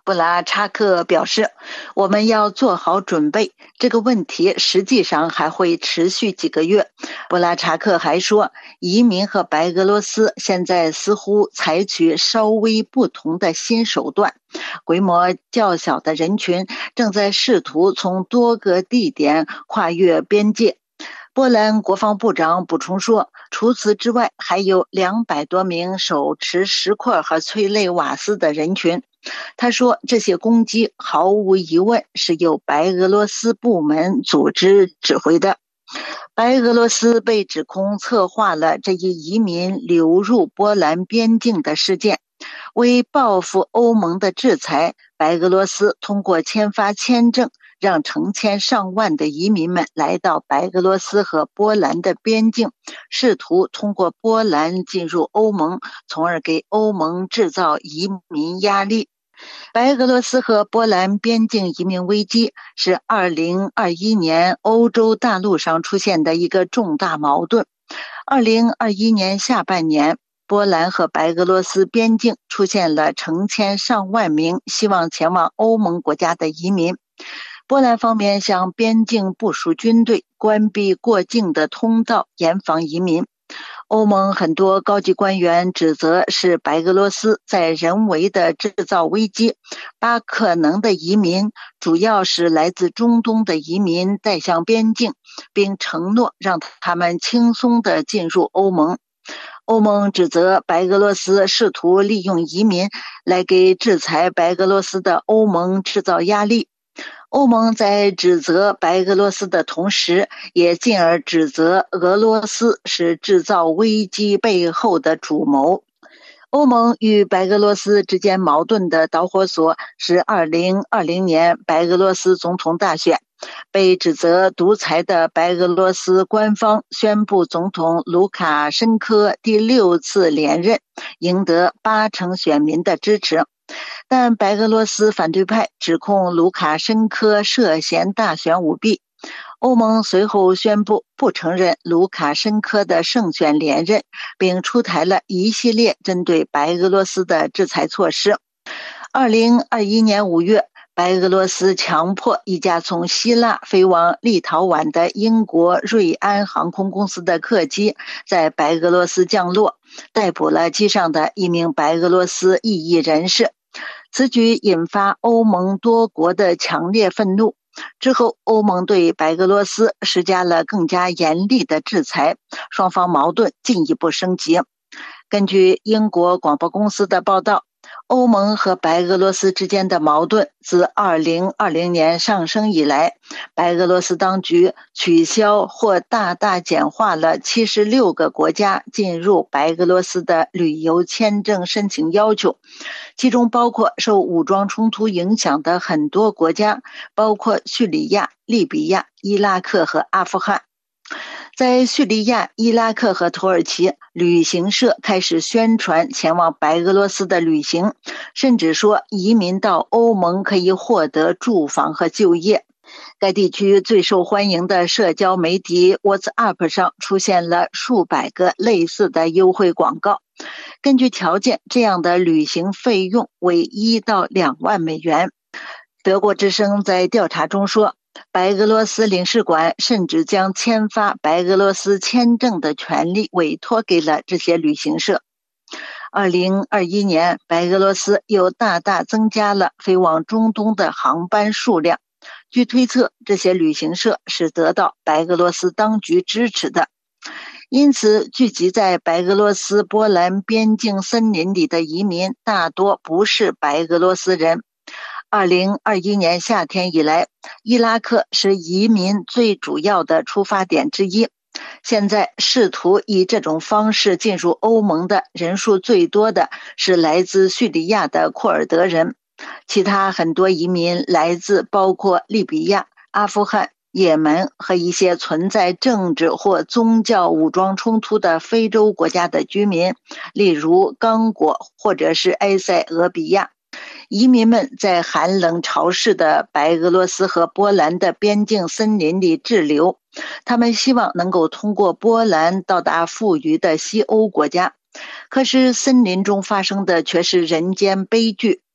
布拉查克表示，我们要做好准备，这个问题实际上还会持续几个月。布拉查克还说，移民和白俄罗斯现在似乎采取稍微不同的新手段，规模较小的人群正在试图从多个地点跨越边界。波兰国防部长补充说，除此之外，还有两百多名手持石块和催泪瓦斯的人群。他说，这些攻击毫无疑问是由白俄罗斯部门组织指挥的。白俄罗斯被指控策划了这一移民流入波兰边境的事件。为报复欧盟的制裁，白俄罗斯通过签发签证，让成千上万的移民们来到白俄罗斯和波兰的边境，试图通过波兰进入欧盟，从而给欧盟制造移民压力。白俄罗斯和波兰边境移民危机是二零二一年欧洲大陆上出现的一个重大矛盾。二零二一年下半年，波兰和白俄罗斯边境出现了成千上万名希望前往欧盟国家的移民。波兰方面向边境部署军队，关闭过境的通道，严防移民。欧盟很多高级官员指责是白俄罗斯在人为的制造危机，把可能的移民，主要是来自中东的移民带向边境，并承诺让他们轻松地进入欧盟。欧盟指责白俄罗斯试图利用移民来给制裁白俄罗斯的欧盟制造压力。欧盟在指责白俄罗斯的同时，也进而指责俄罗斯是制造危机背后的主谋。欧盟与白俄罗斯之间矛盾的导火索是二零二零年白俄罗斯总统大选，被指责独裁的白俄罗斯官方宣布总统卢卡申科第六次连任，赢得八成选民的支持。但白俄罗斯反对派指控卢卡申科涉嫌大选舞弊，欧盟随后宣布不承认卢卡申科的胜选连任，并出台了一系列针对白俄罗斯的制裁措施。二零二一年五月，白俄罗斯强迫一架从希腊飞往立陶宛的英国瑞安航空公司的客机在白俄罗斯降落，逮捕了机上的一名白俄罗斯异议人士。此举引发欧盟多国的强烈愤怒。之后，欧盟对白俄罗斯施加了更加严厉的制裁，双方矛盾进一步升级。根据英国广播公司的报道，欧盟和白俄罗斯之间的矛盾自二零二零年上升以来，白俄罗斯当局取消或大大简化了七十六个国家进入白俄罗斯的旅游签证申请要求，其中包括受武装冲突影响的很多国家，包括叙利亚、利比亚、伊拉克和阿富汗。在叙利亚、伊拉克和土耳其，旅行社开始宣传前往白俄罗斯的旅行，甚至说移民到欧盟可以获得住房和就业。该地区最受欢迎的社交媒体 WhatsApp 上出现了数百个类似的优惠广告。根据条件，这样的旅行费用为一到两万美元。德国之声在调查中说，白俄罗斯领事馆甚至将签发白俄罗斯签证的权利委托给了这些旅行社。二零二一年，白俄罗斯又大大增加了飞往中东的航班数量。据推测，这些旅行社是得到白俄罗斯当局支持的。因此，聚集在白俄罗斯波兰边境森林里的移民大多不是白俄罗斯人。二零二一年夏天以来，伊拉克是移民最主要的出发点之一。现在试图以这种方式进入欧盟的人数最多的是来自叙利亚的库尔德人，其他很多移民来自包括利比亚、阿富汗、也门和一些存在政治或宗教武装冲突的非洲国家的居民，例如刚果或者是埃塞俄比亚。移民们在寒冷潮湿的白俄罗斯和波兰的边境森林里滞留，他们希望能够通过波兰到达富裕的西欧国家。可是森林中发生的却是人间悲剧，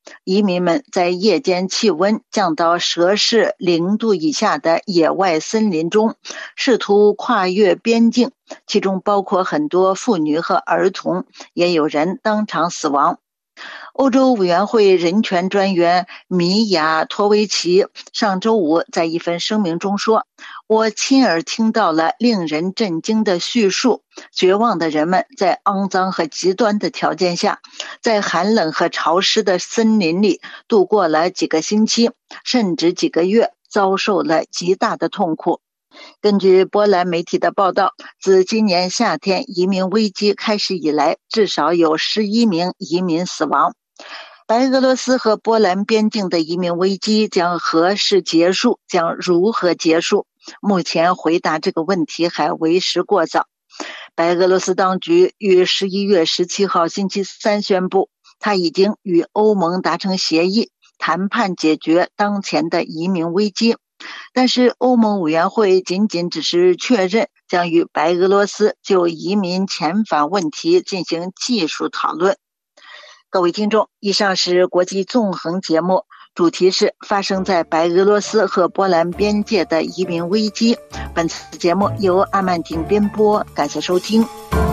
移民们在夜间气温降到摄氏零度以下的野外森林中，试图跨越边境，其中包括很多妇女和儿童，也有人当场死亡。欧洲委员会人权专员米亚托维奇上周五在一份声明中说，我亲耳听到了令人震惊的叙述，绝望的人们在肮脏和极端的条件下，在寒冷和潮湿的森林里度过了几个星期，甚至几个月，遭受了极大的痛苦。根据波兰媒体的报道，自今年夏天移民危机开始以来，至少有十一名移民死亡。白俄罗斯和波兰边境的移民危机将何时结束，将如何结束？目前回答这个问题还为时过早。白俄罗斯当局于十一月十七号星期三宣布，他已经与欧盟达成协议，谈判解决当前的移民危机。但是欧盟委员会仅仅只是确认将与白俄罗斯就移民遣返问题进行技术讨论。各位听众，以上是国际纵横节目，主题是发生在白俄罗斯和波兰边界的移民危机。本次节目由阿曼婷编播，感谢收听。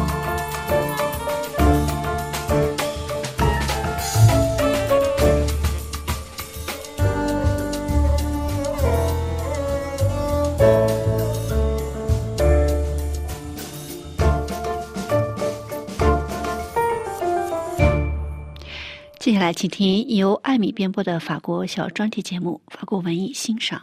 接下来请听由艾米编播的法国小专题节目《法国文艺欣赏》。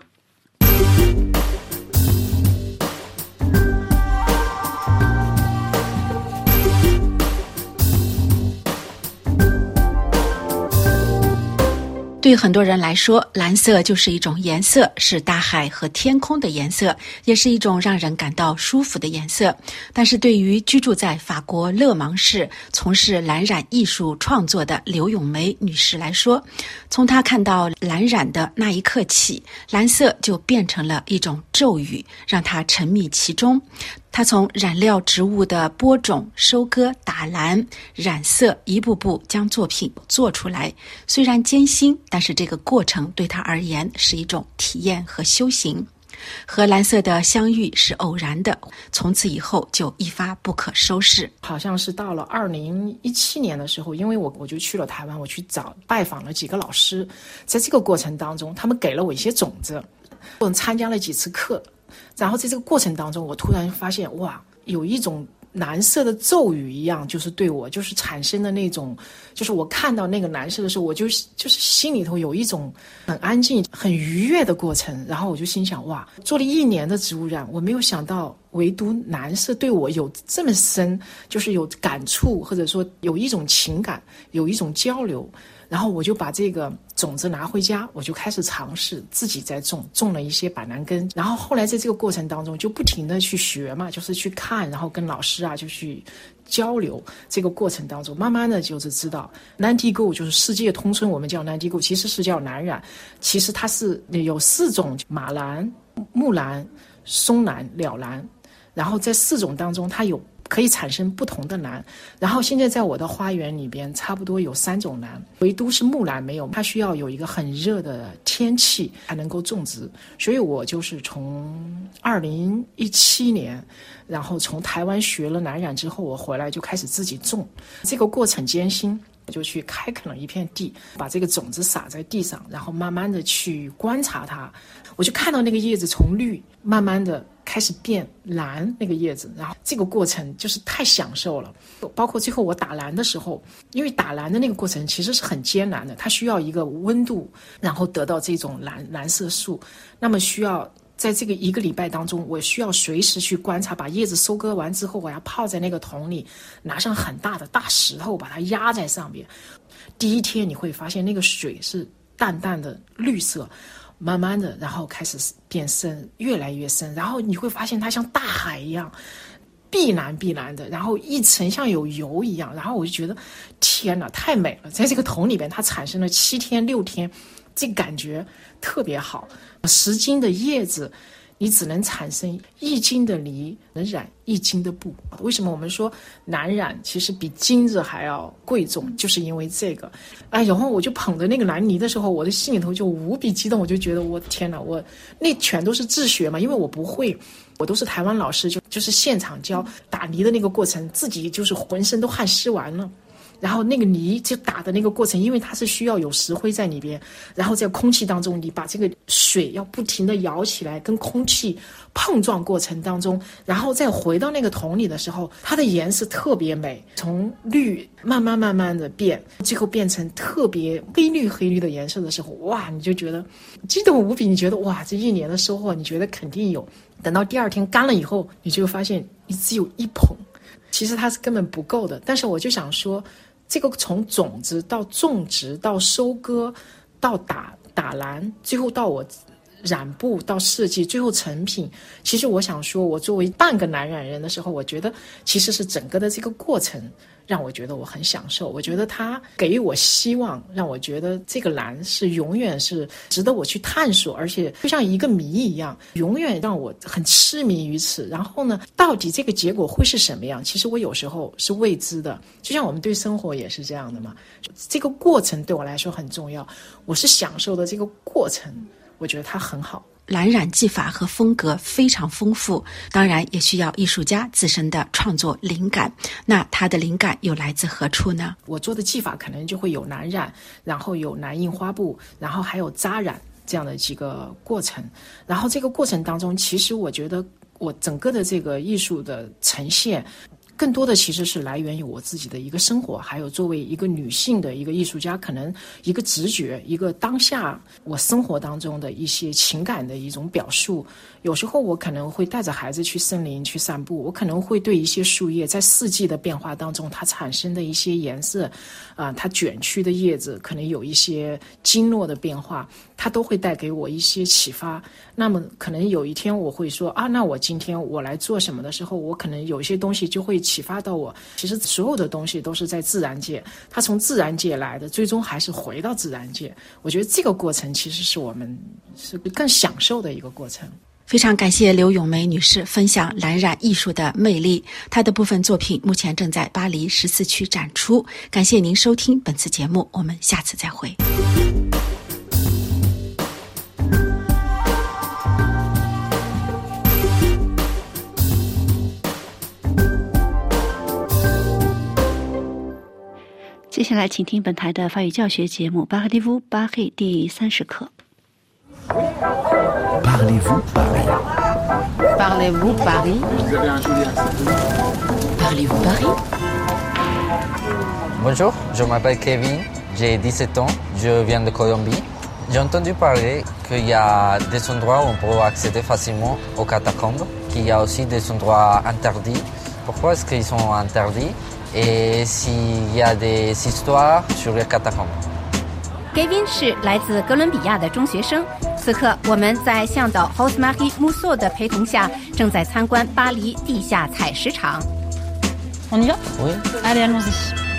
对很多人来说，蓝色就是一种颜色，是大海和天空的颜色，也是一种让人感到舒服的颜色。但是对于居住在法国勒芒市、从事蓝染艺术创作的刘咏梅女士来说，从她看到蓝染的那一刻起，蓝色就变成了一种咒语，让她沉迷其中。他从染料植物的播种、收割、打蓝、染色，一步步将作品做出来。虽然艰辛，但是这个过程对他而言是一种体验和修行。和蓝色的相遇是偶然的，从此以后就一发不可收拾。 好像是到了二零一七年的时候，因为我我就去了台湾，我去找拜访了几个老师，在这个过程当中，他们给了我一些种子，我参加了几次课。然后在这个过程当中，我突然发现，哇，有一种蓝色的咒语一样，就是对我就是产生的那种，就是我看到那个蓝色的时候，我就就是心里头有一种很安静、很愉悦的过程。然后我就心想，哇，做了一年的植物染，我没有想到唯独蓝色对我有这么深，就是有感触，或者说有一种情感，有一种交流。然后我就把这个种子拿回家，我就开始尝试自己在种，种了一些板蓝根。然后后来在这个过程当中就不停的去学嘛，就是去看，然后跟老师啊就去交流。这个过程当中慢慢的就是知道蓝地沟就是世界通称，我们叫蓝地沟，其实是叫蓝染。其实它是有四种：马蓝、木蓝、松蓝、了蓝。然后在四种当中它有可以产生不同的蓝，然后现在在我的花园里边差不多有三种蓝，唯独是木蓝没有，它需要有一个很热的天气才能够种植。所以我就是从二零一七年，然后从台湾学了蓝染之后，我回来就开始自己种。这个过程艰辛，我就去开垦了一片地，把这个种子撒在地上，然后慢慢的去观察它。我就看到那个叶子从绿慢慢的开始变蓝，那个叶子，然后这个过程就是太享受了。包括最后我打蓝的时候，因为打蓝的那个过程其实是很艰难的，它需要一个温度，然后得到这种蓝蓝色素。那么需要在这个一个礼拜当中，我需要随时去观察，把叶子收割完之后，我要泡在那个桶里，拿上很大的大石头把它压在上面。第一天你会发现那个水是淡淡的绿色，慢慢的然后开始变深，越来越深，然后你会发现它像大海一样碧蓝碧蓝的，然后一层像有油一样。然后我就觉得天哪，太美了。在这个桶里边它产生了七天六天，这感觉特别好。十斤的叶子你只能产生一斤的泥，能染一斤的布。为什么我们说蓝染其实比金子还要贵重，就是因为这个。哎，然后我就捧着那个蓝泥的时候，我的心里头就无比激动，我就觉得我天哪，我那全都是自学嘛，因为我不会，我都是台湾老师就就是现场教打泥的那个过程，自己就是浑身都汗湿完了。然后那个泥就打的那个过程，因为它是需要有石灰在里边，然后在空气当中，你把这个水要不停地摇起来，跟空气碰撞过程当中，然后再回到那个桶里的时候，它的颜色特别美，从绿慢慢慢慢的变，最后变成特别黑绿黑绿的颜色的时候，哇，你就觉得激动无比，你觉得哇，这一年的收获，你觉得肯定有。等到第二天干了以后，你就发现你只有一捧，其实它是根本不够的。但是我就想说，这个从种子到种植到收割到打打蓝，最后到我染布到设计，最后成品，其实我想说，我作为半个蓝染人的时候，我觉得其实是整个的这个过程让我觉得我很享受，我觉得它给予我希望，让我觉得这个蓝是永远是值得我去探索，而且就像一个谜一样，永远让我很痴迷于此。然后呢，到底这个结果会是什么样，其实我有时候是未知的，就像我们对生活也是这样的嘛，这个过程对我来说很重要，我是享受的这个过程，我觉得它很好。 蓝染技法和风格非常丰富，当然也需要艺术家自身的创作灵感。那他的灵感又来自何处呢？ 我做的技法可能就会有蓝染，然后有蓝印花布，然后还有扎染这样的几个过程。然后这个过程当中，其实我觉得我整个的这个艺术的呈现，更多的其实是来源于我自己的一个生活，还有作为一个女性的一个艺术家，可能一个直觉，一个当下我生活当中的一些情感的一种表述。有时候我可能会带着孩子去森林去散步，我可能会对一些树叶在四季的变化当中它产生的一些颜色啊、呃，它卷曲的叶子可能有一些经络的变化，它都会带给我一些启发。那么可能有一天我会说啊，那我今天我来做什么的时候，我可能有一些东西就会启发到我。其实所有的东西都是在自然界，它从自然界来的，最终还是回到自然界。我觉得这个过程其实是我们是更享受的一个过程。 非常感谢刘咏梅女士分享蓝染艺术的魅力，她的部分作品目前正在巴黎十四区展出。感谢您收听本次节目，我们下次再会。 接下来请听本台的法语教学节目《Parlez-vous Paris》第三十课。 Parlez-vous Paris? Parlez-vous Paris? Parlez-vous Paris? Bonjour, je m'appelle Kevin, j'ai dix-sept ans, je viens de Colombie. J'ai entendu parler qu'il y a des endroits où on peut accéder facilement aux catacombes, qu'il y a aussi des endroits interdits. Pourquoi est-ce qu'ils sont interdits? Et s'il y a des histoires sur les catacombes. Kevin 是来自哥伦比亚的中学生，此刻我们在向导 Rose-Marie Mousseau 的陪同下，正在参观巴黎地下采石场。 On y va? Oui. Allez, allons-y.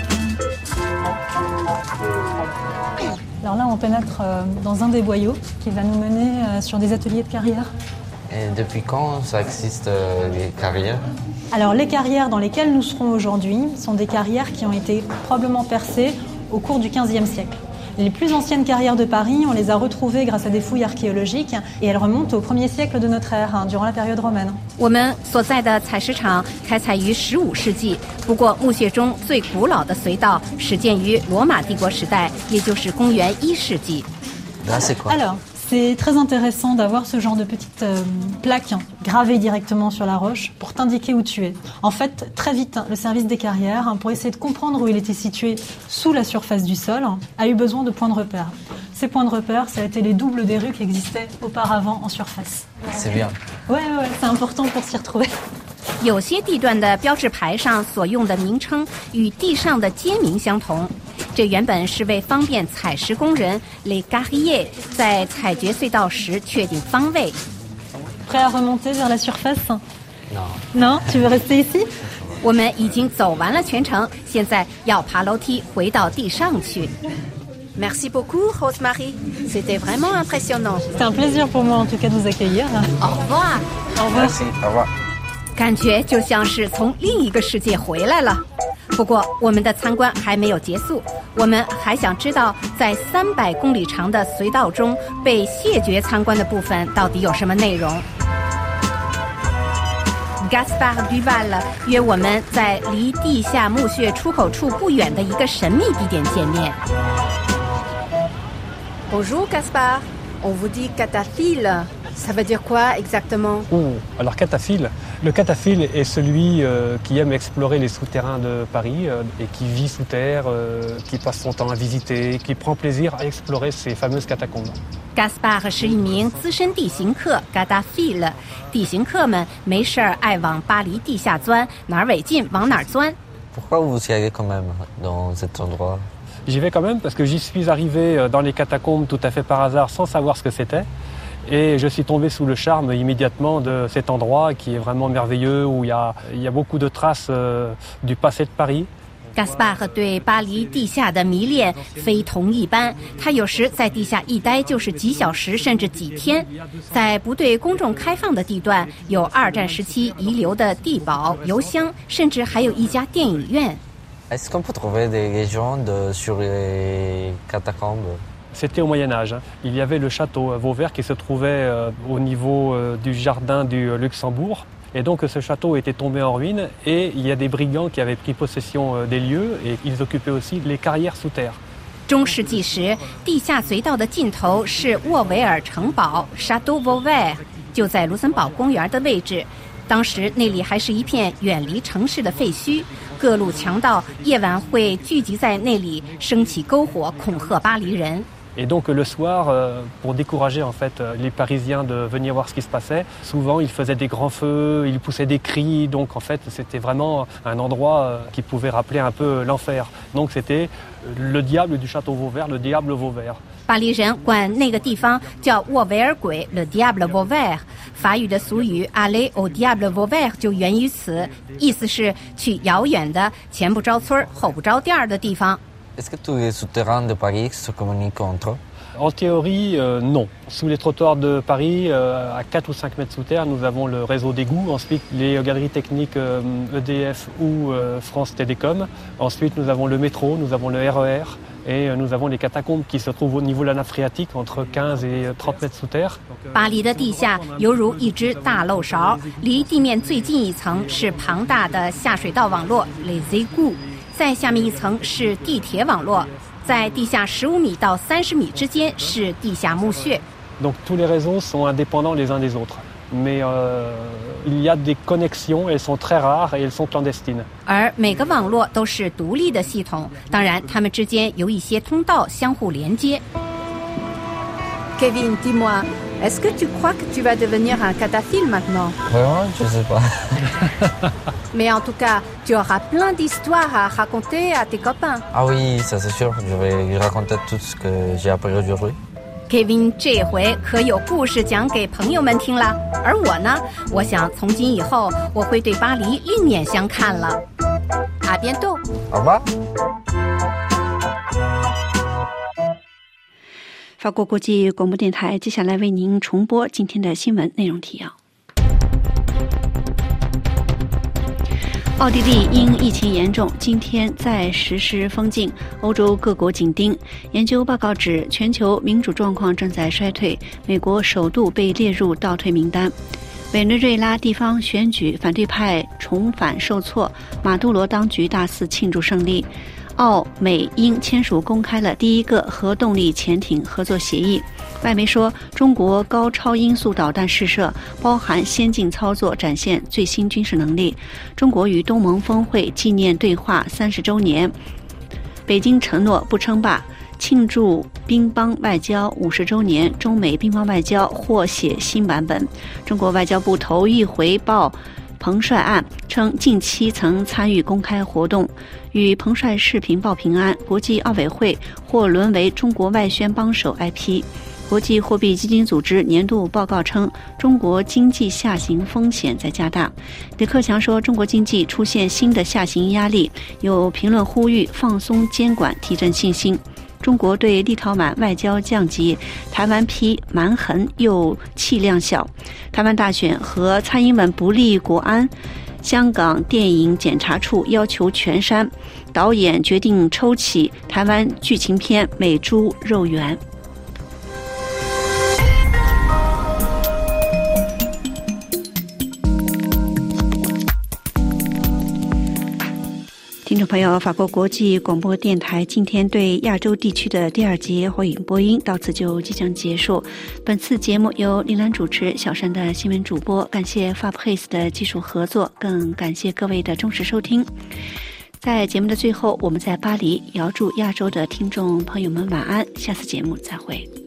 Alors là, on pénètre dans un des boyaux qui va nous mener sur des ateliers de carrière. Et depuis quand ça existe les carrières? Alors les carrières dans lesquelles nous serons aujourd'hui sont des carrières qui ont été probablement percées au cours du quinzième siècle. Les plus anciennes carrières de Paris, on les a retrouvées grâce à des fouilles archéologiques et elles remontent au premier siècle de notre ère, hein, durant la période romaine. 我们所在的采石场开采于十五世纪，不过墓穴中最古老的隧道始建于罗马帝国时代，也就是公元一世纪。 Là, c'est quoi? Alors, c'est très intéressant d'avoir ce genre de petites euh, plaques gravées directement sur la roche pour t'indiquer où tu es. En fait, très vite, le service des carrières, hein, pour essayer de comprendre où il était situé sous la surface du sol, a eu besoin de points de repère. Ces points de repère, ça a été les doubles des rues qui existaient auparavant en surface. C'est bien. Ouais, ouais, c'est important pour s'y retrouver. 有些地段的标志牌上所用的名称与地上的街名相同，这原本是为方便采石工人 les carriers 在采掘隧道时确定方位。 Prêt à remonter vers la surface? Non. Non, tu veux rester ici? 我们已经走完了全程，现在要爬楼梯回到地上去。 Merci beaucoup, Rosemary. C'était vraiment impressionnant. C'est un plaisir pour moi en tout cas de vous accueillir. Au revoir. Au revoir. Merci, au revoir. 感觉就像是从另一个世界回来了。不过我们的参观还没有结束，我们还想知道在三百公里长的隧道中被谢绝参观的部分到底有什么内容。Gaspard Duval 约我们在离地下墓穴出口处不远的一个神秘地点见面。Bonjour Gaspard, on vous dit cataphile. Ça veut dire quoi exactement? Oh, alors cataphile, le cataphile est celui euh, qui aime explorer les souterrains de Paris euh, et qui vit sous terre, euh, qui passe son temps à visiter, qui prend plaisir à explorer ces fameuses catacombes. Gaspard 是一名资深地形客 cataphile， 地形客们没事儿爱往巴黎地下钻，哪儿违禁往哪儿钻。 Pourquoi vous y allez quand même dans cet endroit? J'y vais quand même parce que j'y suis arrivé dans les catacombes tout à fait par hasard sans savoir ce que c'était. Et je suis tombé sous le charme immédiatement de cet endroit qui est vraiment merveilleux, où il y a, il y a beaucoup de traces euh, du passé de Paris. Gaspard 对巴黎地下的迷恋非同一般，他有时在地下一待就是几小时甚至几天。在不对公众开放的地段，有二战时期遗留的地堡、邮箱，甚至还有一家电影院。 Est-ce qu'on peut trouver des légendes sur les catacombes? C'était au Moyen-Âge. Il y avait le château Vauvert qui se trouvait euh, au niveau euh, du jardin du Luxembourg. Et donc ce château était tombé en ruine et il y a des brigands qui avaient pris possession euh, des lieux et ils occupaient aussi les carrières sous terre. 中世纪时，地下隧道的尽头是沃维尔城堡 Château Vauvert， 就在卢森堡公园的位置。当时那里还是一片远离城市的废墟，各路强盗夜晚会聚集在那里，升起篝火，恐吓巴黎人。 Et donc le soir, euh, pour décourager en fait les Parisiens de venir voir ce qui se passait, souvent ils faisaient des grands feux, ils poussaient des cris, donc en fait c'était vraiment un endroit euh, qui pouvait rappeler un peu l'enfer. Donc c'était le diable du château Vauvert, le diable Vauvert. 巴黎人管那个地方叫沃维尔鬼 Le Diable Vauvert， 法语的俗语 Aller au Diable Vauvert 就源于此，意思是去遥远的前不着村后不着店的地方。 Est-ce que tous les souterrains de Paris se communiquent entre eux? En théorie, euh, non. Sous les trottoirs de Paris, euh, à quatre ou cinq mètres sous terre, nous avons le réseau d'égouts. Ensuite, les galeries techniques euh, E D F ou euh, France Télécom. Ensuite, nous avons le métro, nous avons le R E R. Et euh, nous avons les catacombes qui se trouvent au niveau de la nappe phréatique, entre quinze et trente mètres sous terre. 巴黎的地下犹如一只大漏勺，离地面最近一层是庞大的下水道网络 Les égouts。在下面一层是地铁网络，在地下十五米到三十米之间是地下墓穴。 Donc tous les réseaux sont indépendants les uns des autres, mais euh, il y a des connexions, elles sont très rares et elles sont clandestines. 而每个网络都是独立的系统，当然它们之间有一些通道相互连接。Kevin, dis-moi, est-ce que tu crois que tu vas devenir un cataphile maintenant? Vraiment, je sais pas. Mais en tout cas, tu auras plein d'histoires à raconter à tes copains. Ah oui, ça c'est sûr. Je vais lui raconter tout ce que j'ai appris aujourd'hui. Kevin 这回可有故事讲给朋友们听了，而我呢，我想从今以后我会对巴黎另眼相看了。À bientôt. Au revoir. 法国国际广播电台接下来为您重播今天的新闻内容提要。奥地利因疫情严重，今天再实施封禁，欧洲各国紧盯。研究报告指，全球民主状况正在衰退，美国首度被列入倒退名单。委内瑞拉地方选举，反对派重返受挫，马杜罗当局大肆庆祝胜利。澳美英签署公开了第一个核动力潜艇合作协议。外媒说，中国高超音速导弹试射包含先进操作，展现最新军事能力。中国与东盟峰会纪念对话三十周年，北京承诺不称霸。庆祝乒乓外交五十周年，中美乒乓外交或写新版本。中国外交部头一回报彭帅案，称近期曾参与公开活动，与彭帅视频报平安。国际奥委会或沦为中国外宣帮手 I P。国际货币基金组织年度报告称，中国经济下行风险在加大。李克强说，中国经济出现新的下行压力，有评论呼吁放松监管，提振信心。 中国对立陶宛外交降级，台湾批蛮横又气量小。台湾大选和蔡英文不利国安。香港电影检查处要求全删，导演决定抽起台湾剧情片《美猪肉圆》。听众朋友，法国国际广播电台今天对亚洲地区的第二节华语播音到此就即将结束。本次节目由林兰主持，小山的新闻主播，感谢 Fabrice 的技术合作，更感谢各位的忠实收听。在节目的最后，我们在巴黎遥祝亚洲的听众朋友们晚安，下次节目再会。